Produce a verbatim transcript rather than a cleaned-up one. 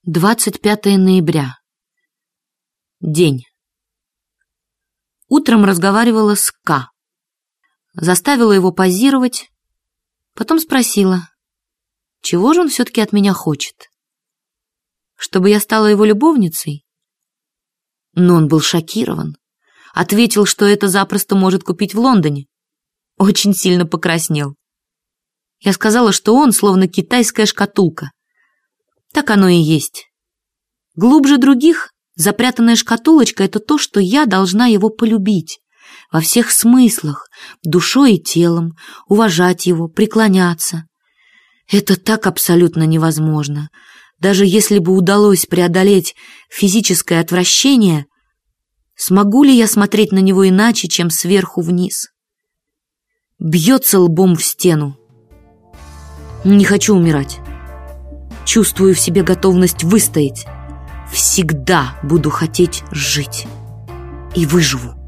двадцать пятое ноября. День. Утром разговаривала с К. Заставила его позировать, потом спросила, чего же он все-таки от меня хочет? Чтобы я стала его любовницей? Но он был шокирован. Ответил, что это запросто может купить в Лондоне. Очень сильно покраснел. Я сказала, что он словно китайская шкатулка. Так оно и есть. Глубже других запрятанная шкатулочка — это то, что я должна его полюбить. Во всех смыслах, душой и телом, уважать его, преклоняться. Это так абсолютно невозможно. Даже если бы удалось преодолеть физическое отвращение, смогу ли я смотреть на него иначе, чем сверху вниз? Бьется лбом в стену. Не хочу умирать. Чувствую в себе готовность выстоять. Всегда буду хотеть жить. И выживу.